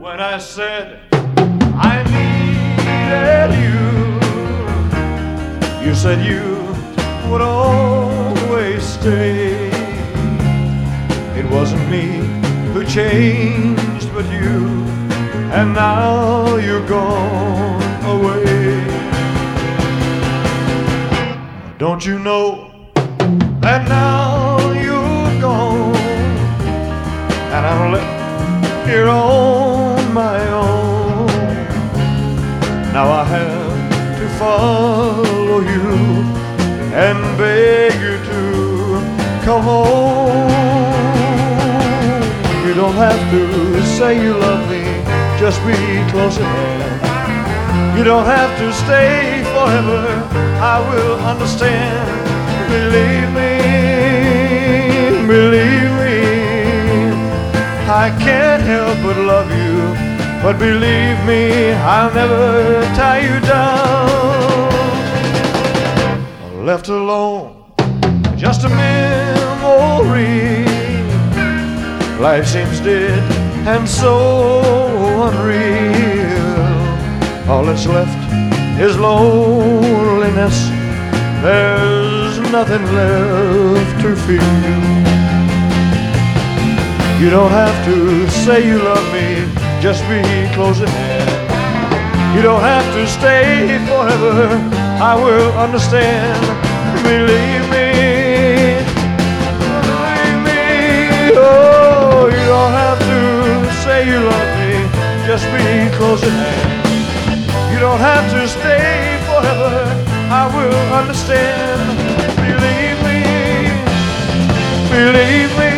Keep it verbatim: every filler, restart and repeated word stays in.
When I said I needed you, you said you would always stay. It wasn't me who changed but you, and now you're gone away. Don't you know that now you're gone, and I'm left here on my own. Now I have to follow you and beg you to come home. You don't have to say you love me, just be close at hand. You don't have to stay forever, I will understand. Believe me, believe me, I can't help but love you, but believe me, I'll never tie you down. Left alone, just a memory. Life seems dead and so unreal. All that's left is loneliness. There's nothing left to feel. You don't have to say you love me, just be close at hand. You don't have to stay forever, I will understand. Believe me, believe me, oh, you don't have to say you love me, just be close at hand. You don't have to stay forever, I will understand. Believe me, believe me.